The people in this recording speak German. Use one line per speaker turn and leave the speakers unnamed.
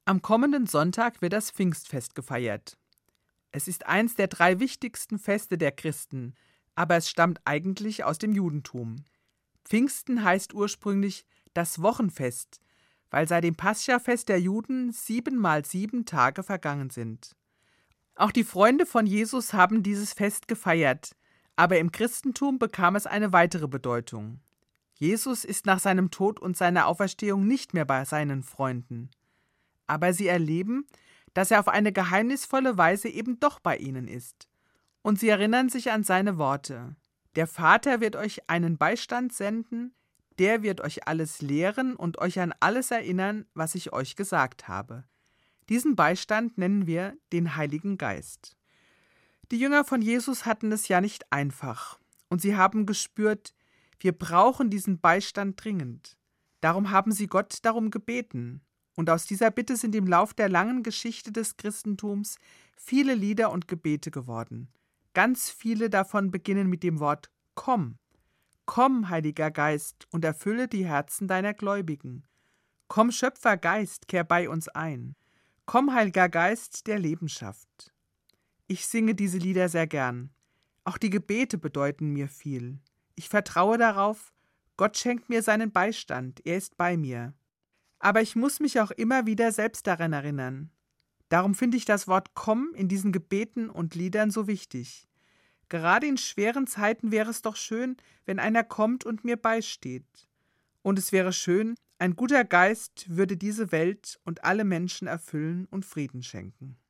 Am kommenden Sonntag wird das Pfingstfest gefeiert. Es ist eins der 3 wichtigsten Feste der Christen, aber es stammt eigentlich aus dem Judentum. Pfingsten heißt ursprünglich das Wochenfest, weil seit dem Paschafest der Juden 7 mal 7 Tage vergangen sind. Auch die Freunde von Jesus haben dieses Fest gefeiert, aber im Christentum bekam es eine weitere Bedeutung. Jesus ist nach seinem Tod und seiner Auferstehung nicht mehr bei seinen Freunden. Aber sie erleben, dass er auf eine geheimnisvolle Weise eben doch bei ihnen ist. Und sie erinnern sich an seine Worte. Der Vater wird euch einen Beistand senden, der wird euch alles lehren und euch an alles erinnern, was ich euch gesagt habe. Diesen Beistand nennen wir den Heiligen Geist. Die Jünger von Jesus hatten es ja nicht einfach. Und sie haben gespürt, wir brauchen diesen Beistand dringend. Darum haben sie Gott darum gebeten. Und aus dieser Bitte sind im Lauf der langen Geschichte des Christentums viele Lieder und Gebete geworden. Ganz viele davon beginnen mit dem Wort Komm. Komm, Heiliger Geist, und erfülle die Herzen deiner Gläubigen. Komm, Schöpfergeist, kehr bei uns ein. Komm, Heiliger Geist, der Leben schafft. Ich singe diese Lieder sehr gern. Auch die Gebete bedeuten mir viel. Ich vertraue darauf, Gott schenkt mir seinen Beistand, er ist bei mir. Aber ich muss mich auch immer wieder selbst daran erinnern. Darum finde ich das Wort Komm in diesen Gebeten und Liedern so wichtig. Gerade in schweren Zeiten wäre es doch schön, wenn einer kommt und mir beisteht. Und es wäre schön, ein guter Geist würde diese Welt und alle Menschen erfüllen und Frieden schenken.